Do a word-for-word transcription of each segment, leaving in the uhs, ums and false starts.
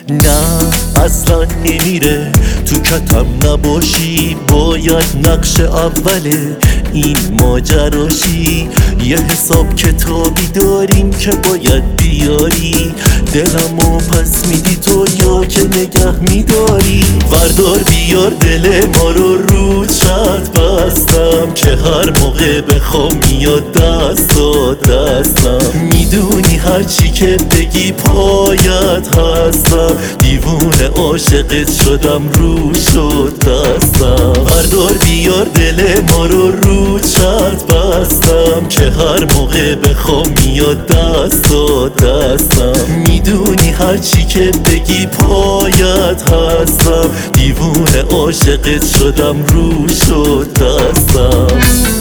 نه اصلا نمیره، تو کتم نباشی باید نقش اوله این ماجراشی. یه حساب کتابی داریم که باید بیاری، دلمو پس میدی تو یا که نگه میداری. وردار بیار دل ما رو رو چت بستم که هر موقع بخوام میاد دستا دستم. میدونی هرچی که بگی پایت هستم، دیوونه عاشقت شدم رو شد دستم. وردار بیار دل ما رو رو چت بستم که هر موقع بخوام میاد دستا دستم. میدونی هرچی که بگی پایت هستم، دیوونه عاشقت شدم رو شد دستم.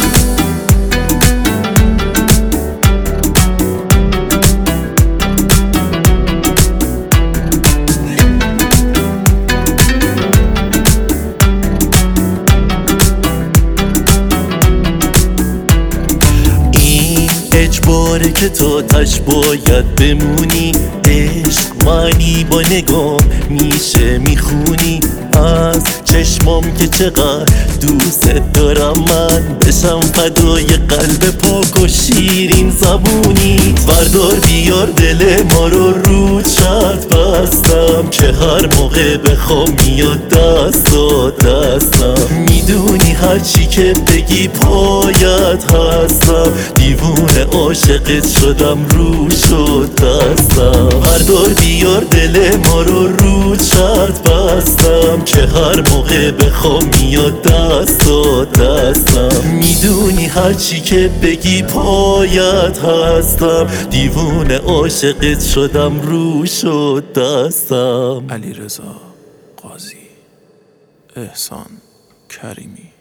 اجباره که تا تش باید بمونی، عشق معنی با نگاه میشه میخونی. از چشمام که چقدر دوست دارم من، بشم فدای قلب پاک و شیرین زبونی. وردار بیار دل ما رو رو چت بستم که هر موقع بخوام میاد دستا دستم. میدونی هرچی که بگی پایت هستم، دیوونه عاشقت شدم رو شد دستم. وردار بیار دل ما رو رو چت بستم که هر موقع بخوام میاد دستا دستم. میدونی هرچی که بگی پایت هستم، دیوونه عاشقت شدم رو شد دستم. علیرضا قاضی، احسان کریمی.